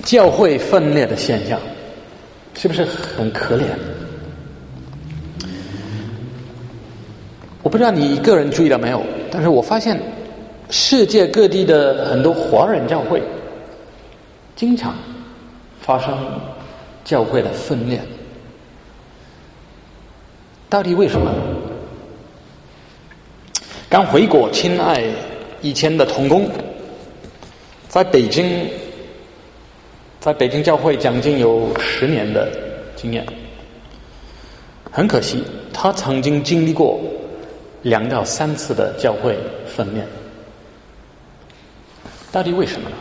教会分裂的现象，是不是很可怜？我不知道你个人注意到没有，但是我发现世界各地的很多华人教会经常发生教会的分裂，到底为什么？刚回国亲爱以前的同工，在北京教会将近有10年的经验，很可惜他曾经经历过2到3次的教会分裂，到底为什么呢？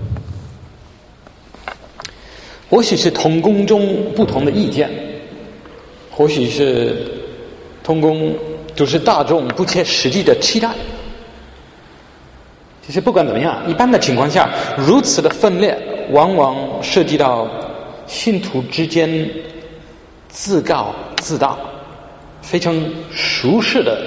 或许是同工中不同的意见，或许是同工就是大众不切实际的期待。其实不管怎么样，一般的情况下，如此的分裂往往涉及到信徒之间自高自大、非常舒适的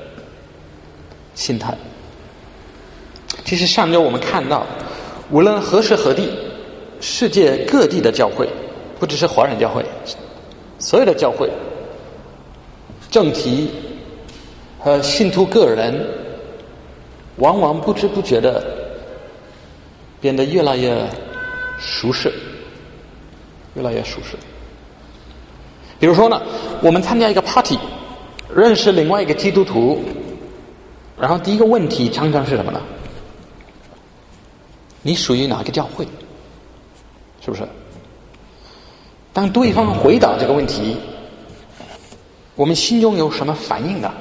心态。其实上周我们看到，无论何时何地，世界各地的教会，不只是华人教会，所有的教会正题和信徒个人往往不知不觉的变得越来越舒适，越来越舒适。比如说呢，我们参加一个 party， 认识另外一个基督徒，然后第一个问题常常是什么呢？你属于哪个教会？是不是？当对方回答这个问题，我们心中有什么反应呢？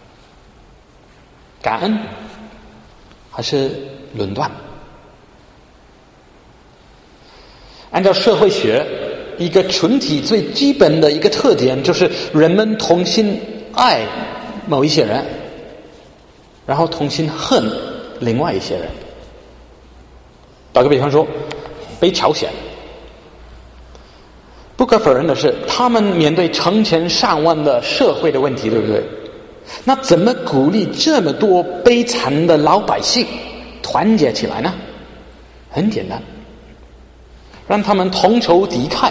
感恩还是论断？按照社会学，一个群体最基本的一个特点就是人们同心爱某一些人，然后同心恨另外一些人。打个比方说，北朝鲜，不可否认的是，他们面对成千上万的社会的问题，对不对？那怎么鼓励这么多悲惨的老百姓团结起来呢？很简单，让他们同仇敌忾，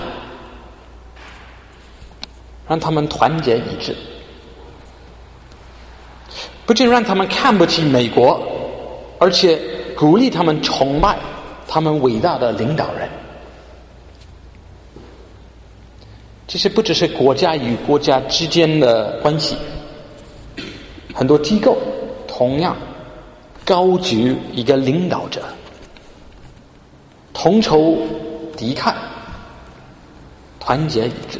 让他们团结一致，不仅让他们看不起美国，而且鼓励他们崇拜他们伟大的领导人。其实不只是国家与国家之间的关系，很多机构同样高举一个领导者，同仇敌忾，团结一致。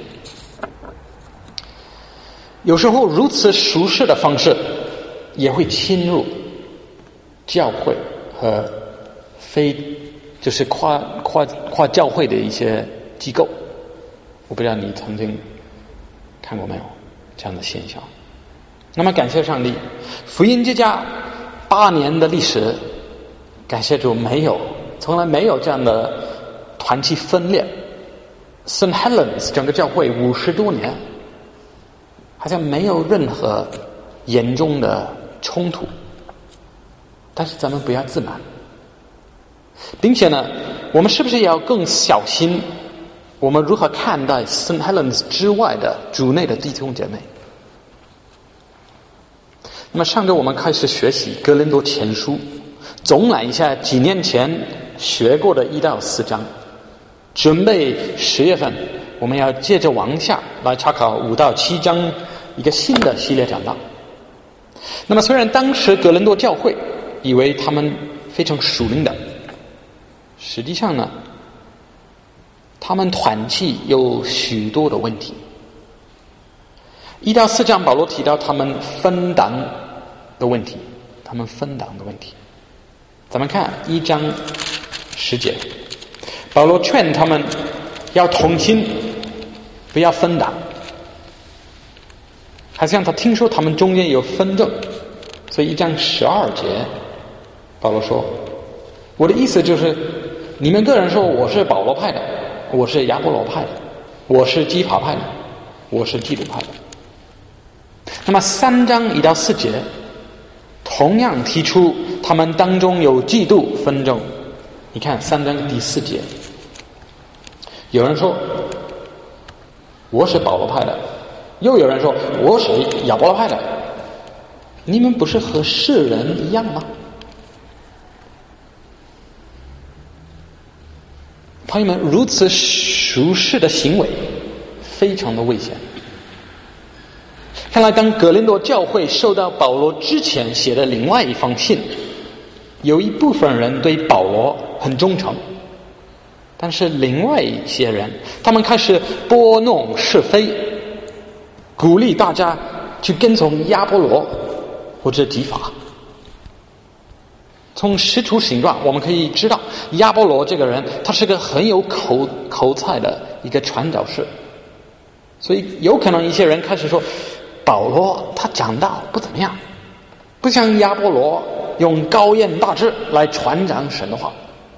有时候如此舒适的方式也会侵入教会和就是跨教会的一些机构。我不知道你曾经看过没有这样的现象。那么感谢上帝，福音之家8年的历史，感谢主从来没有这样的团体分裂。St. Helens 整个教会50多年，好像没有任何严重的冲突。但是咱们不要自满，并且呢，我们是不是也要更小心我们如何看待 St. Helens 之外的主内的弟兄姐妹？那么上周我们开始学习哥林多前书，总览一下几年前学过的1到4章，准备10月份我们要接着往下来查考5到7章一个新的系列讲道。那么虽然当时哥林多教会以为他们非常属灵的，实际上呢，他们团契有许多的问题。1到4章保罗提到他们分党的问题，咱们看1章10节，保罗劝他们要同心，不要分党。好像他听说他们中间有纷争，所以1章12节保罗说，我的意思就是你们个人说我是保罗派的，我是亚波罗派的，我是基法派的，我是基督派的。那么3章1到4节同样提出他们当中有嫉妒纷争。你看3章第4节， 有人说我是保罗派的，又有人说我是亚波罗派的，你们不是和世人一样吗？朋友们，如此俗世的行为非常的危险。看来当格林多教会受到保罗之前写的另外一封信，有一部分人对保罗很忠诚，但是另外一些人他们开始拨弄是非，鼓励大家去跟从亚波罗或者基法。从使徒行传我们可以知道，亚波罗这个人他是个很有口才的一个传教士，所以有可能一些人开始说保罗他讲道不怎么样，不像亚波罗用高言大志来传讲神的话。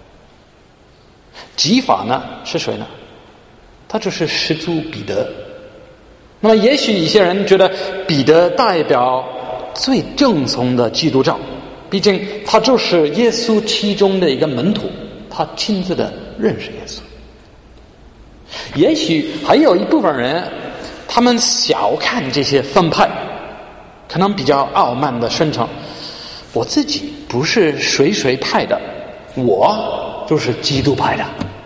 基法呢是谁呢？他就是使徒彼得。那么也许一些人觉得彼得代表最正宗的基督教，毕竟他就是耶稣其中的一个门徒，他亲自的认识耶稣。也许还有一部分人他们小看这些分派，可能比较傲慢的声称我自己不是谁派的，我就是基督派的。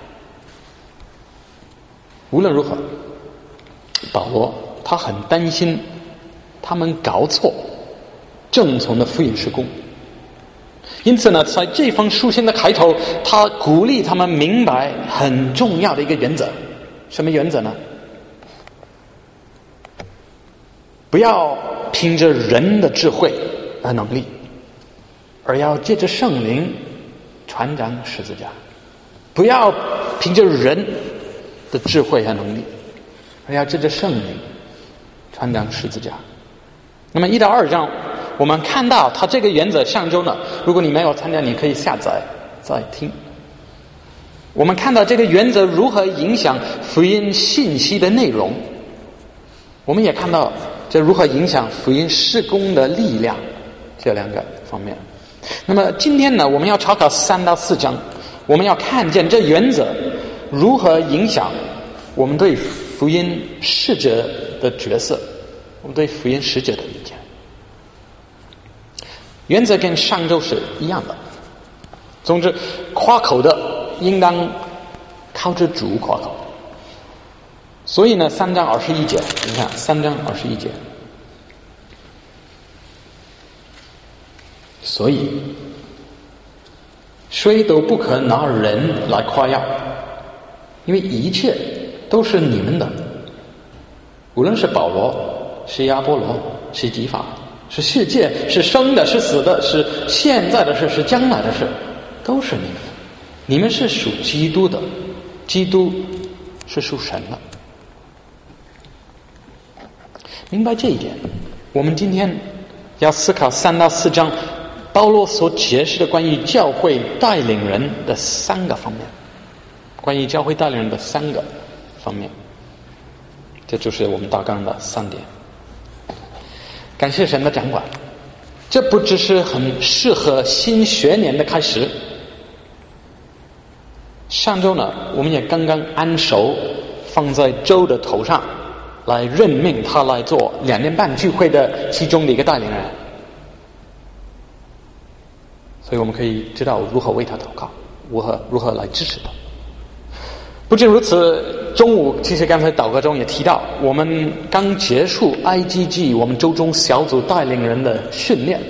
无论如何，保罗他很担心他们搞错正统的福音事工，因此呢，在这封书信的开头，他鼓励他们明白很重要的一个原则。什么原则呢？不要凭着人的智慧和能力，而要借着圣灵传讲十字架。不要凭着人的智慧和能力，而要借着圣灵传讲十字架。那么1到2章我们看到他这个原则，上周呢如果你没有参加你可以下载再听。我们看到这个原则如何影响福音信息的内容，我们也看到这如何影响福音事工的力量，这2个方面。那么今天呢我们要查考3到4章，我们要看见这原则如何影响我们对福音使者的角色，我们对福音使者的理解。原则跟上周是一样的。总之，夸口的应当靠着主夸口。所以呢，3章21节，你看3章21节。所以，谁都不可拿人来夸耀，因为一切都是你们的。无论是保罗，是亚波罗，是基法，是世界，是生的，是死的，是现在的事，是将来的事，都是你们的。你们是属基督的，基督是属神的。明白这一点，我们今天要思考3到4章保罗所解释的关于教会带领人的3个方面，关于教会带领人的3个方面，这就是我们大纲的3点。感谢神的掌管，这不只是很适合新学年的开始。上周呢，我们也刚刚按手放在周的头上，来任命他来做2年半聚会的其中的一个带领人，所以我们可以知道如何为他祷告，如何来支持他。不仅如此，中午其实刚才祷告中也提到，我们刚结束 IGG 我们周中小组带领人的训练，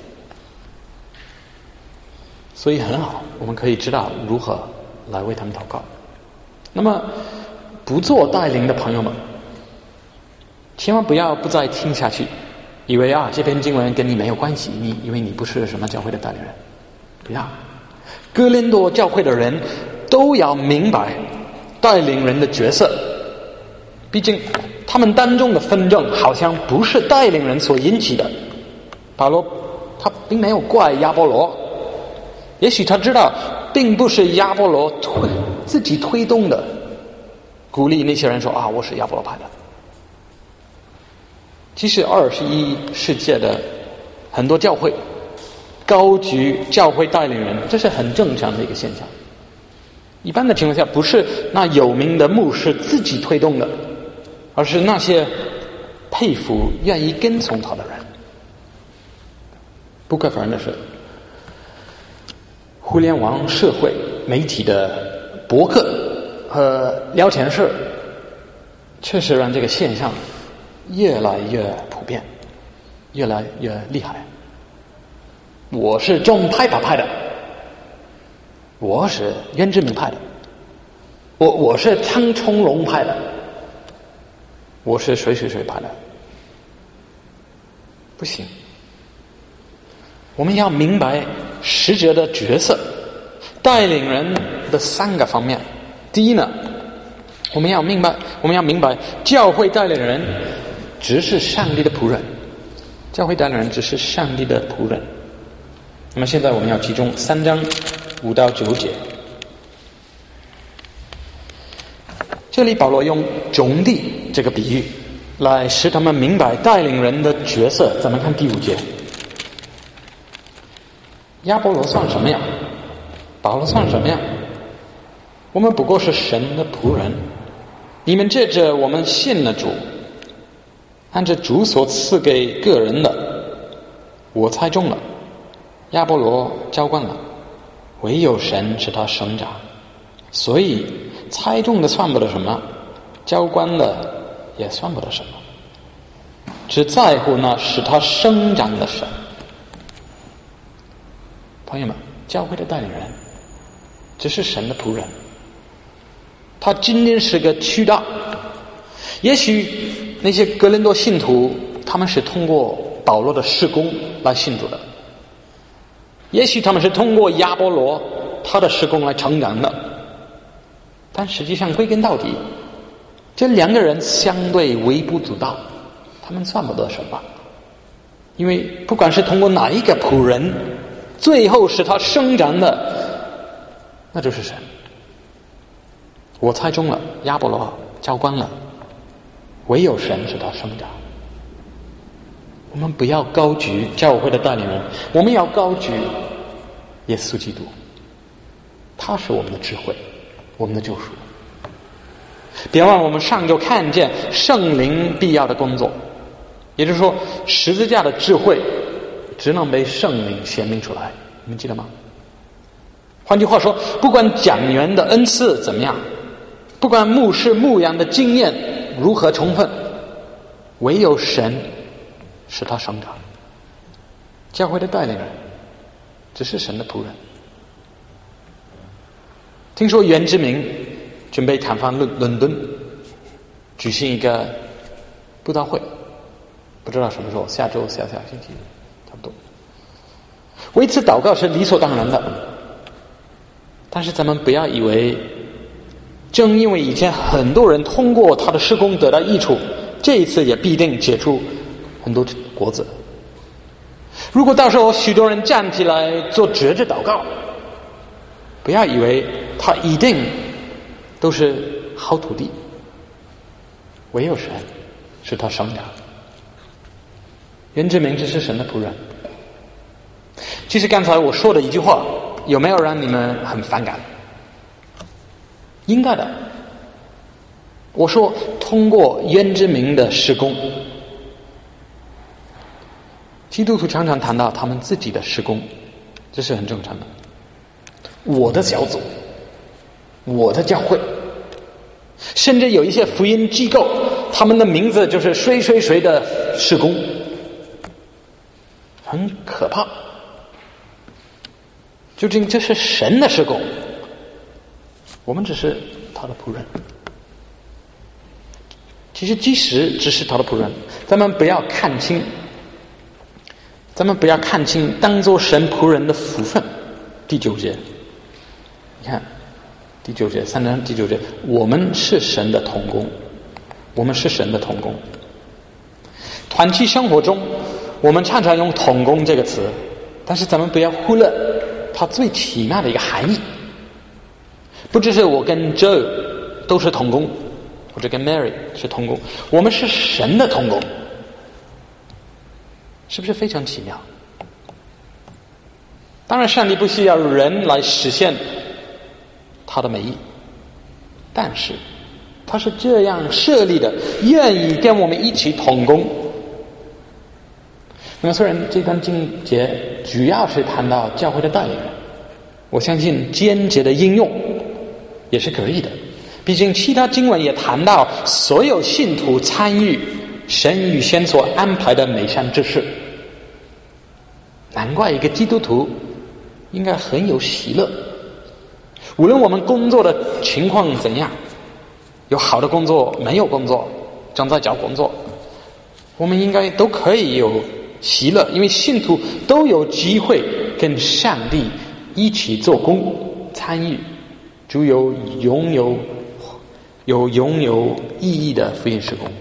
所以很好，我们可以知道如何来为他们祷告。那么不做带领的朋友们，千万不要不再听下去，以为这篇经文跟你没有关系，因为你不是什么教会的带领人。不要，哥林多教会的人都要明白带领人的角色，毕竟他们当中的纷争好像不是带领人所引起的。保罗他并没有怪亚波罗，也许他知道并不是亚波罗自己推动的，鼓励那些人说我是亚波罗派的。其实21世纪的很多教会高举教会带领人，这是很正常的一个现象。 一般的情况下，不是那有名的牧师自己推动的，而是那些佩服、愿意跟从他的人。不可否认的是，互联网社会媒体的博客和聊天室，确实让这个现象越来越普遍，越来越厉害。我是中派派的，我是袁志明派的，我是张冲龙派的，我是谁派的。不行，我们要明白使者的角色，带领人的3个方面。第一呢，我们要明白教会带领人只是上帝的仆人，教会带领人只是上帝的仆人。那么现在我们要集中3章5到9节。这里保罗用种地这个比喻来使他们明白带领人的角色。咱们看第5节，亚波罗算什么呀？保罗算什么呀？我们不过是神的仆人，你们借着我们信了主，按着主所赐给个人的，我猜中了，亚波罗浇灌了，唯有神使他生长。所以猜中的算不得什么，浇灌的也算不得什么，只在乎那使他生长的神。朋友们，教会的带领人只是神的仆人，他仅仅是个渠道。也许那些哥林多信徒他们是通过保罗的事工来信主的，也许他们是通过亚波罗他的事工来成长的，但实际上归根到底，这2个人相对微不足道，他们算不得什么。因为不管是通过哪一个仆人，最后使他生长的那就是神。我猜中了，亚波罗浇灌了，唯有神使他生长。我们不要高举教会的带领人，我们要高举耶稣基督，他是我们的智慧，我们的救赎。别忘了我们上周看见圣灵必要的工作，也就是说十字架的智慧只能被圣灵显明出来，你们记得吗？换句话说，不管讲员的恩赐怎么样，不管牧师牧养的经验如何充分，唯有神使他生长。教会的带领人只是神的仆人。听说袁志明准备探访伦敦，举行一个布道会，不知道什么时候，下周下星期差不多。为此祷告是理所当然的，但是咱们不要以为正因为以前很多人通过他的事工得到益处，这一次也必定结出很多果子。如果到时候许多人站起来做觉知祷告，不要以为他一定都是好土地，唯有神使他生长。袁志明只是神的仆人。其实刚才我说的一句话，有没有让你们很反感？应该的。我说通过袁志明的事工，基督徒常常谈到他们自己的事工，这是很正常的。我的小组，我的教会，甚至有一些福音机构，他们的名字就是谁的事工，很可怕。究竟这是神的事工，我们只是他的仆人。其实即使只是他的仆人，咱们不要看轻当作神仆人的福分。第9节，你看第9节，3章第9节，我们是神的同工，我们是神的同工。团契生活中我们常常用同工这个词，但是咱们不要忽略它最奇妙的一个含义。不只是我跟 Joe 都是同工，或者跟 Mary 是同工，我们是神的同工，是不是非常奇妙？当然上帝不需要人来实现他的美意，但是他是这样设立的，愿意跟我们一起同工。那么虽然这段经节主要是谈到教会的带领人，我相信间接的应用也是可以的，毕竟其他经文也谈到所有信徒参与神预先所安排的美善之事，难怪一个基督徒应该很有喜乐，无论我们工作的情况怎样，有好的工作，没有工作，正在找工作，我们应该都可以有喜乐，因为信徒都有机会跟上帝一起做工，参与就拥有意义的福音事工。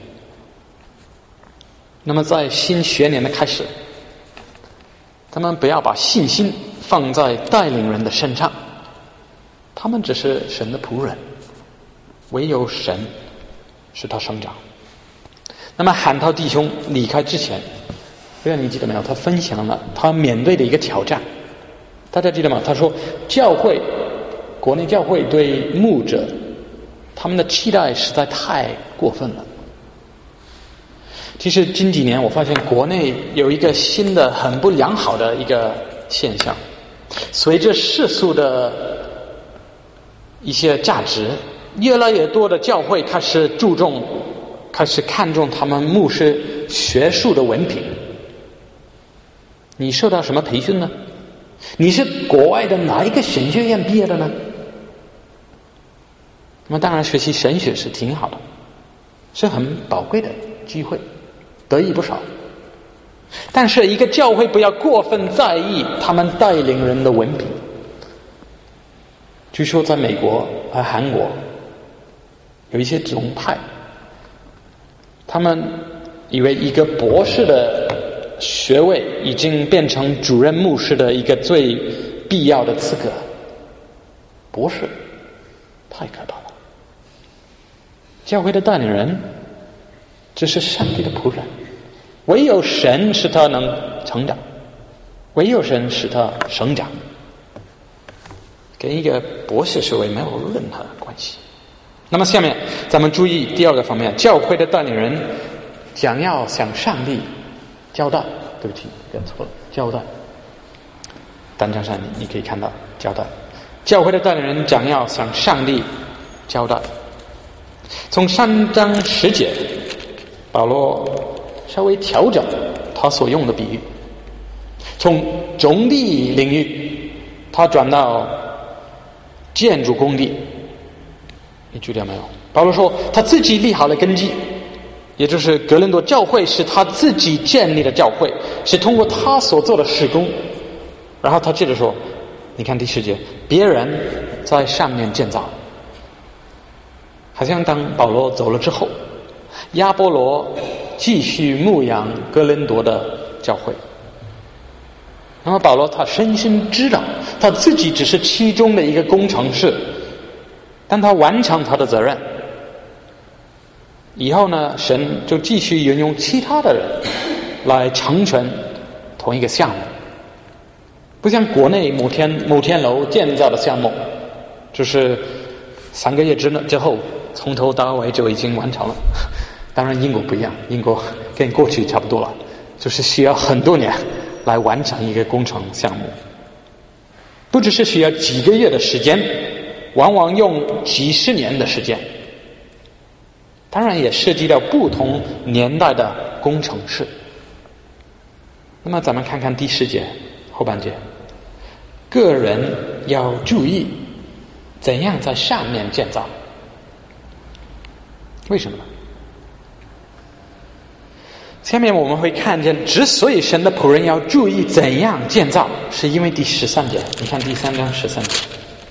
那么在新学年的开始，他们不要把信心放在带领人的身上，他们只是神的仆人，唯有神使他生长。那么韩涛弟兄离开之前，不知道你记得没有，他分享了他面对的一个挑战，大家记得吗？他说国内教会对牧者他们的期待实在太过分了。其实近几年我发现国内有一个新的很不良好的一个现象，随着世俗的一些价值，越来越多的教会开始看重他们牧师学术的文凭。你受到什么培训呢？你是国外的哪一个神学院毕业的呢？那么当然学习神学是挺好的，是很宝贵的机会，得益不少。但是一个教会不要过分在意他们带领人的文凭。据说在美国和韩国有一些宗派，他们以为一个博士的学位已经变成主任牧师的一个最必要的资格。博士太可怕了。教会的带领人只是上帝的仆人，唯有神使他能成长，唯有神使他生长，跟一个博士学位没有任何关系。那么下面咱们注意第二个方面，教会的带领人将要向上帝交代。对不起，认错了，交代。单张上你可以看到交代，教会的带领人将要向上帝交代。从3章10节，保罗稍微调整他所用的比喻，从种地领域他转到建筑工地。你注意到没有？保罗说他自己立好了根基，也就是格林多教会是他自己建立的教会，是通过他所做的事工。然后他接着说，你看第10节，别人在上面建造。好像当保罗走了之后，亚波罗继续牧养哥林多的教会。那么保罗他深深知道他自己只是其中的一个工程师，但他完成他的责任以后呢，神就继续引用其他的人来成全同一个项目。不像国内摩天楼建造的项目，就是3个月之后从头到尾就已经完成了。当然英国不一样，英国跟过去差不多了，就是需要很多年来完成一个工程项目，不只是需要几个月的时间，往往用几十年的时间。当然也涉及到不同年代的工程师。那么咱们看看第10节后半节，个人要注意怎样在上面建造。为什么呢？下面我们会看见，之所以神的仆人要注意怎样建造，是因为第13节。你看第3章13节，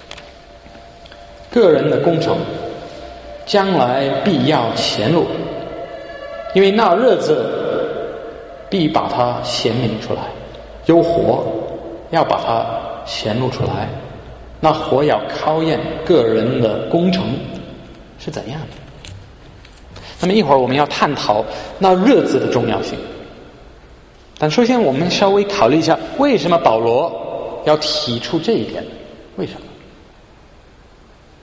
个人的工程将来必要显露，因为那日子必把它显明出来，有火要把它显露出来，那火要考验个人的工程是怎样的。那么一会儿我们要探讨那日子的重要性，但首先我们稍微考虑一下，为什么保罗要提出这一点？为什么？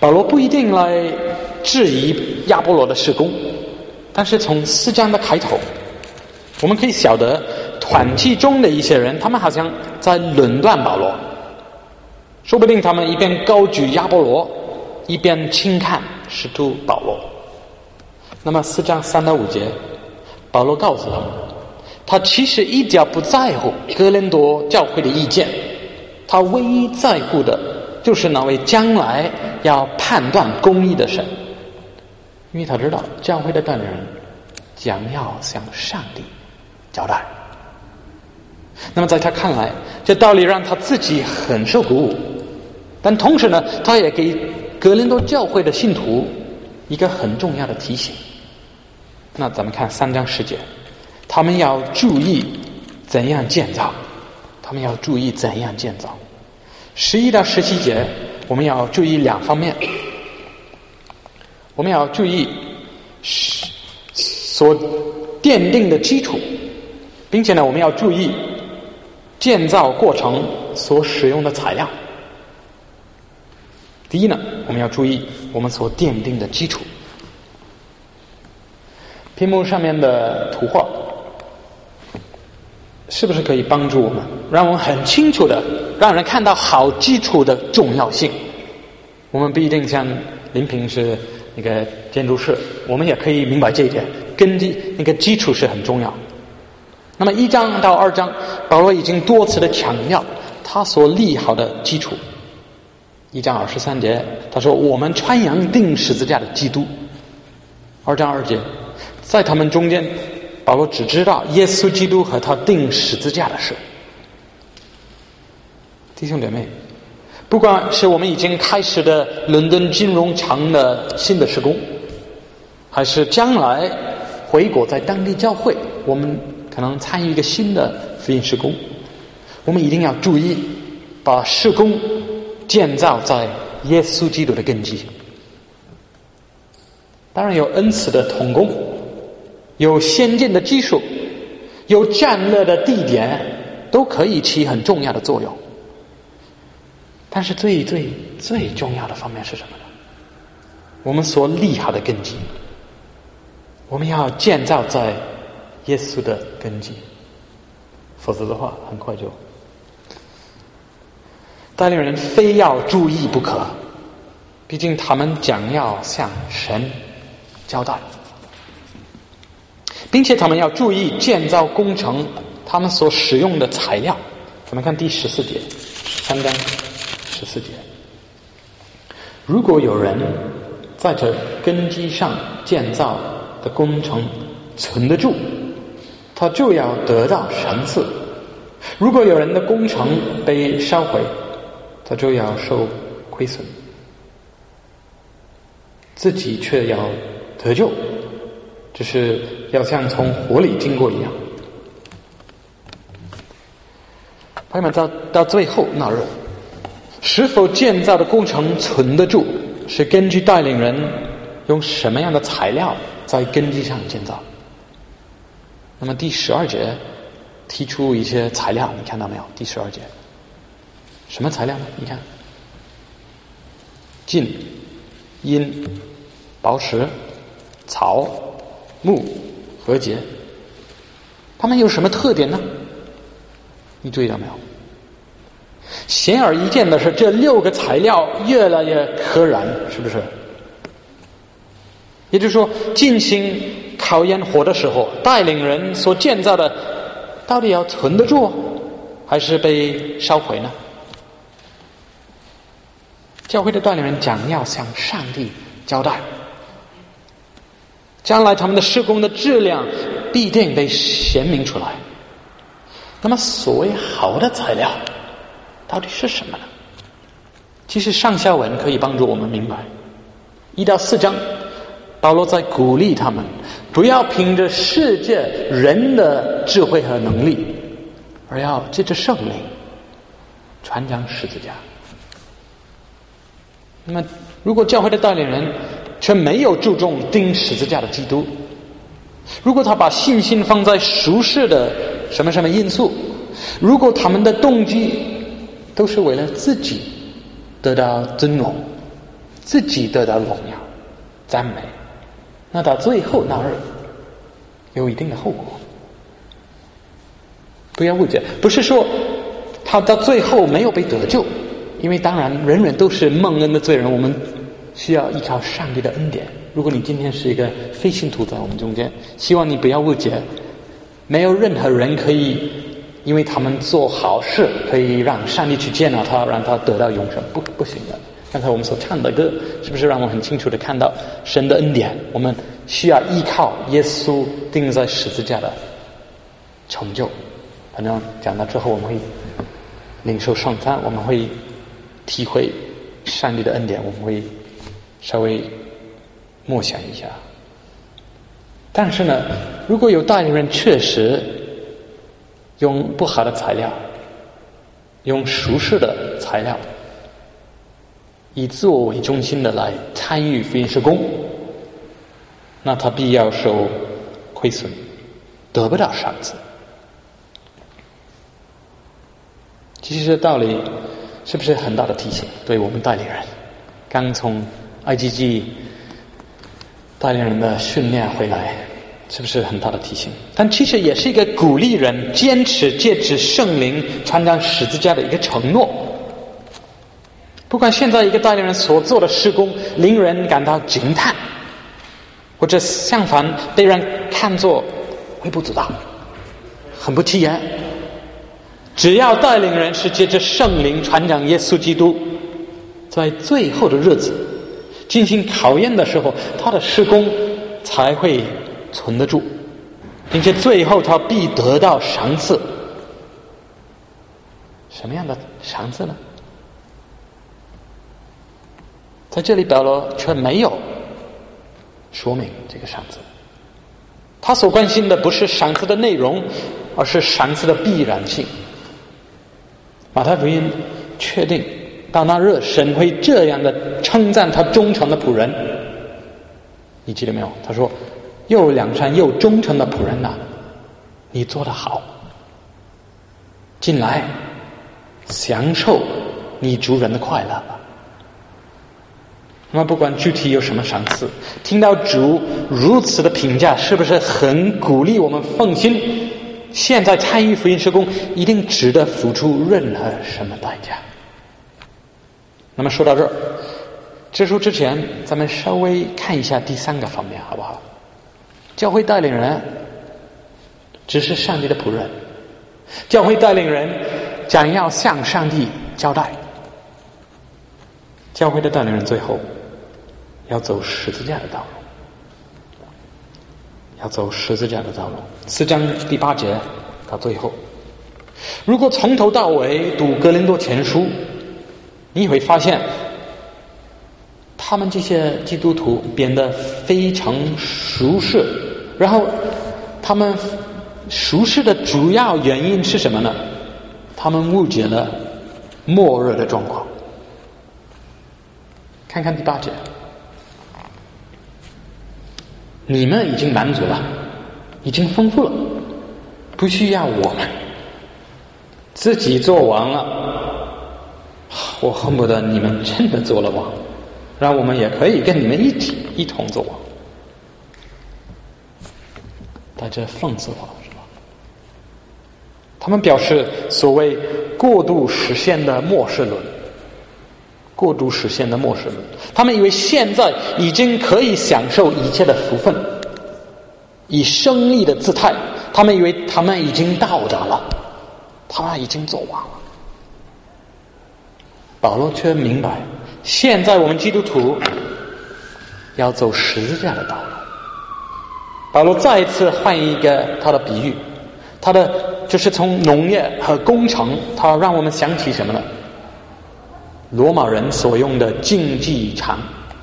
保罗不一定来质疑亚波罗的事工，但是从4章的开头，我们可以晓得团契中的一些人，他们好像在论断保罗，说不定他们一边高举亚波罗，一边轻看使徒保罗。那么4章3到5节，保罗告诉他们，他其实一点不在乎哥林多教会的意见，他唯一在乎的就是那位将来要判断公义的神，因为他知道教会的代理人将要向上帝交代。那么在他看来，这道理让他自己很受鼓舞，但同时呢，他也给哥林多教会的信徒一个很重要的提醒。那咱们看3章10节，他们要注意怎样建造，他们要注意怎样建造。11到17节，我们要注意2方面，我们要注意所奠定的基础，并且呢，我们要注意建造过程所使用的材料。第一呢，我们要注意我们所奠定的基础。屏幕上面的图画是不是可以帮助我们，让我们很清楚的让人看到好基础的重要性？我们不一定像林平是那个建筑师，我们也可以明白这一点，根基那个基础是很重要。那么1章到2章，保罗已经多次的强调他所立好的基础。1章23节，他说我们传扬钉十字架的基督。2章2节，在他们中间，保罗只知道耶稣基督和他钉十字架的事。弟兄姐妹，不管是我们已经开始的伦敦金融城的新的事工，还是将来回国在当地教会，我们可能参与一个新的福音事工，我们一定要注意把事工建造在耶稣基督的根基。当然有恩赐的同工，有先进的技术，有战略的地点，都可以起很重要的作用。但是最重要的方面是什么呢？我们所立好的根基，我们要建造在耶稣的根基，否则的话很快就带领人非要注意不可，毕竟他们将要向神交代，并且他们要注意建造工程他们所使用的材料。咱们看第14节，3章14节，如果有人在这根基上建造的工程存得住，他就要得到赏赐；如果有人的工程被烧毁，他就要受亏损，自己却要得救，只是要像从火里经过一样。朋友们，到最后那日，是否建造的工程存得住，是根据带领人用什么样的材料在根基上建造。那么第12节提出一些材料，你看到没有？第12节什么材料呢？你看，金、银、宝石、草、木、和秸，它们有什么特点呢？你注意到没有？显而易见的是，这6个材料越来越可燃，是不是？也就是说，进行考验火的时候，带领人所建造的到底要存得住，还是被烧毁呢？教会的带领人将要向上帝交代，将来他们的事工的质量必定被显明出来。那么所谓好的材料到底是什么呢？其实上下文可以帮助我们明白。1到4章，保罗在鼓励他们不要凭着世界人的智慧和能力，而要借着圣灵传讲十字架。那么如果教会的带领人却没有注重钉十字架的基督，如果他把信心放在俗世的什么什么因素，如果他们的动机都是为了自己得到尊荣， 自己得到荣耀、赞美，那到最后那日有一定的后果。不要误解，不是说他到最后没有被得救，因为当然人人都是蒙恩的罪人，我们需要依靠上帝的恩典。如果你今天是一个非信徒在我们中间，希望你不要误解，没有任何人可以因为他们做好事可以让上帝去接纳他，让他得到永生，不行的。刚才我们所唱的歌是不是让我很清楚的看到神的恩典？我们需要依靠耶稣钉在十字架的成就。反正讲到之后我们会领受圣餐，我们会体会上帝的恩典，我们会稍微默想一下。但是呢，如果有代理人确实用不好的材料，用俗世的材料，以自我为中心的来参与福音事工，那他必要受亏损，得不到赏赐。其实这道理是不是很大的提醒对我们代理人？刚从 IGG 代理人的训练回来，是不是很大的提醒？但其实也是一个鼓励人坚持借着圣灵传讲十字架的一个承诺。不管现在一个代理人所做的事工令人感到惊叹，或者相反被人看作微不足道、很不起眼，只要带领人是借着圣灵传讲耶稣基督，在最后的日子进行考验的时候，他的事工才会存得住，并且最后他必得到赏赐。什么样的赏赐呢？在这里保罗却没有说明这个赏赐。他所关心的不是赏赐的内容，而是赏赐的必然性。马太福音确定到那日神会这样的称赞他忠诚的仆人，你记得没有？他说又良善又忠诚的仆人呐，你做得好，进来享受你主人的快乐吧。那么不管具体有什么赏赐，听到主如此的评价，是不是很鼓励我们放心？现在参与福音事工一定值得付出任何什么代价。那么说到这儿，结束之前咱们稍微看一下第三个方面好不好？教会带领人只是上帝的仆人，教会带领人将要向上帝交代，教会的带领人最后要走十字架的道路，要走十字架的道路。4章第8节到最后，如果从头到尾读哥林多前书，你会发现他们这些基督徒变得非常舒适，然后他们舒适的主要原因是什么呢？他们误解了末日的状况。看看第8节，你们已经满足了，已经丰富了，不需要我们自己做王了。我恨不得你们真的做了王，让我们也可以跟你们一同做王。带着讽刺话是吧？他们表示所谓过度实现的末世论，过度实现的末世论。他们以为现在已经可以享受一切的福分，以胜利的姿态，他们以为他们已经到达了，他们已经做完了。保罗却明白，现在我们基督徒要走十字架的道路。保罗再一次换一个他的比喻，他的就是从农业和工程，他让我们想起什么呢？罗马人所用的竞技场。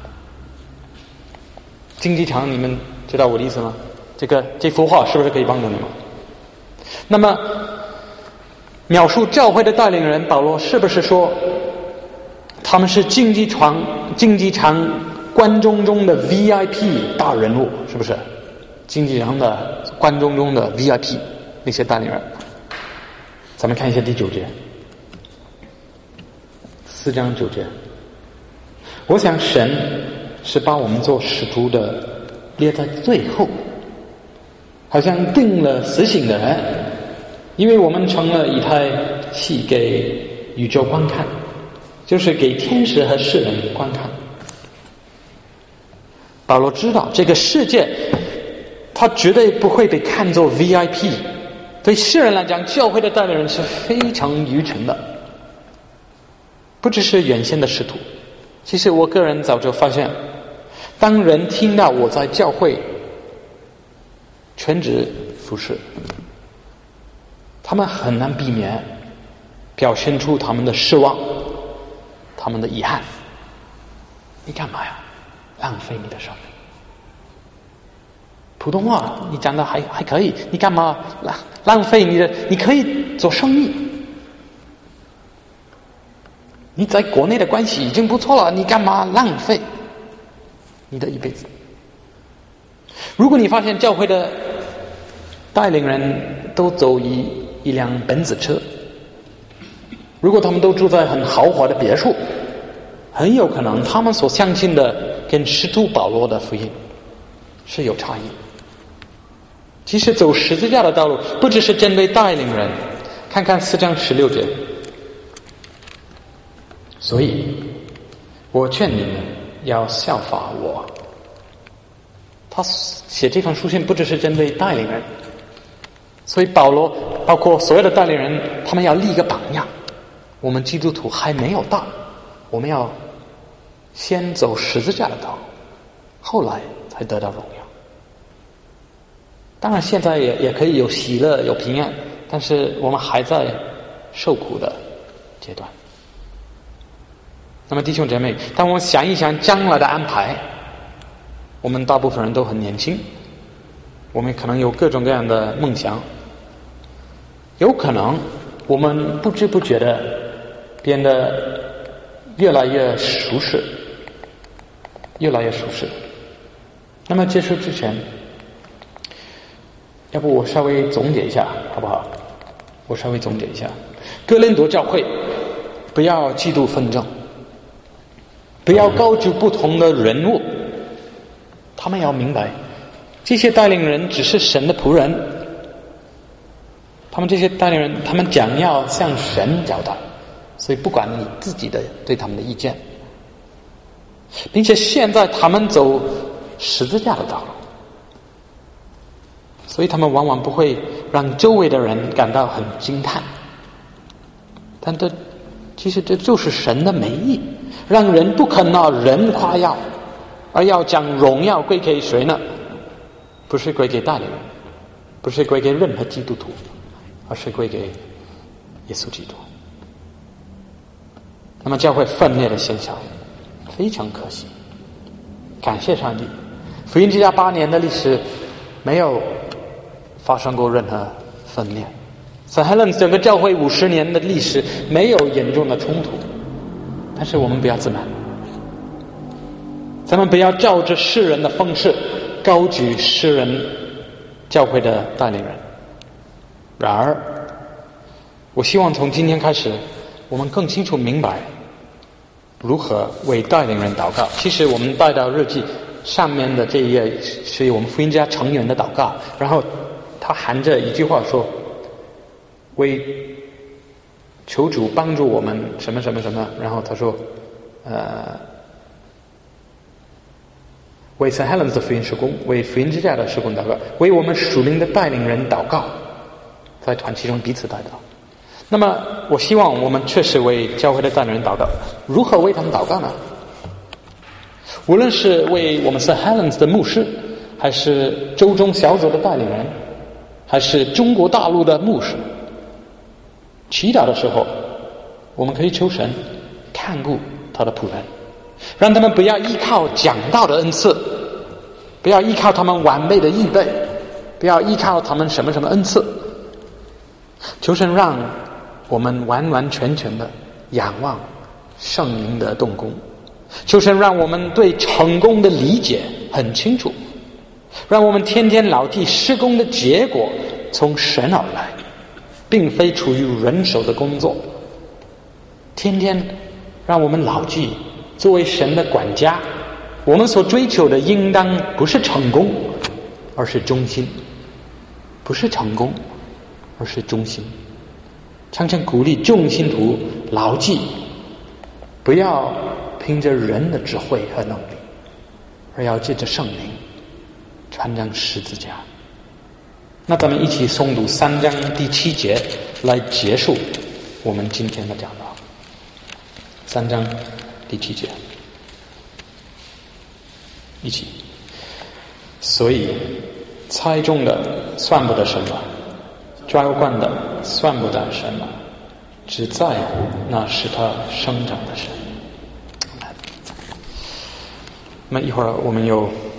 竞技场，你们知道我的意思吗？这幅画是不是可以帮助你们？那么描述教会的带领人，保罗是不是说他们是竞技场观众中的 VIP 大人物？是不是竞技场的观众中的 VIP 那些带领人？咱们看一下第9节，4章9节。 我想神是把我们做使徒的列在最后，好像定了死刑的人，因为我们成了一台戏给宇宙观看，就是给天使和世人观看。保罗知道这个世界他绝对不会被看作 VIP， 对世人来讲，教会的代理人是非常愚蠢的，不只是原先的使徒。其实我个人早就发现，当人听到我在教会全职服侍，他们很难避免表现出他们的失望，他们的遗憾。你干嘛呀？浪费你的生命。普通话你讲的还可以，你干嘛浪费你的？你可以做生意，你在国内的关系已经不错了，你干嘛浪费你的一辈子？如果你发现教会的带领人都走一辆奔驰车，如果他们都住在很豪华的别墅，很有可能他们所相信的跟使徒保罗的福音是有差异。其实走十字架的道路不只是针对带领人，看看4章16节。所以我劝你们要效法我。他写这封书信不只是针对带领人，所以保罗包括所有的带领人，他们要立一个榜样。我们基督徒还没有到，我们要先走十字架的道，后来才得到荣耀。当然现在也可以有喜乐有平安，但是我们还在受苦的阶段。那么弟兄姐妹，当我们想一想将来的安排，我们大部分人都很年轻，我们可能有各种各样的梦想，有可能我们不知不觉的变得越来越舒适，越来越舒适。那么结束之前，要不我稍微总结一下好不好？我稍微总结一下，哥林多教会不要嫉妒纷争，不要高举不同的人物，他们要明白这些带领人只是神的仆人，他们这些带领人他们讲要向神交代，所以不管你自己的对他们的意见，并且现在他们走十字架的道路，所以他们往往不会让周围的人感到很惊叹，但其实这就是神的美意，让人不肯拿人夸耀，而要将荣耀归给谁呢？不是归给带领人，不是归给任何基督徒，而是归给耶稣基督。那么教会分裂的现象非常可惜，感谢上帝，福音之家8年的历史没有发生过任何分裂。St. Helens 整个教会50年的历史没有严重的冲突，但是我们不要自满，咱们不要照着世人的方式高举世人教会的带领人。然而我希望从今天开始，我们更清楚明白如何为带领人祷告。其实我们带到日记上面的这一页是我们福音家成员的祷告，然后他含着一句话说，为求主帮助我们什么什么什么，然后他说为 St. Helens 的福音事工，为福音之家的事工祷告，为我们属灵的带领人祷告，在团契中彼此代祷。那么我希望我们确实为教会的带领人祷告。如何为他们祷告呢？无论是为我们 St. Helens 的牧师，还是周中小组的带领人，还是中国大陆的牧师，祈祷的时候我们可以求神看顾他的仆人，让他们不要依靠讲道的恩赐，不要依靠他们完备的预备，不要依靠他们什么什么恩赐，求神让我们完完全全的仰望圣灵的动工，求神让我们对成功的理解很清楚，让我们天天牢记施工的结果从神而来，并非出于人手的工作。天天让我们牢记作为神的管家，我们所追求的应当不是成功，而是忠心。不是成功，而是忠心。常常鼓励众信徒牢记，不要凭着人的智慧和能力，而要借着圣灵传扬十字架。那咱们一起诵读3章第7节来结束我们今天的讲道。3章第7节，一起。所以猜中的算不得什么，浇灌的算不得什么，只在乎那使它生长的神。那一会儿我们有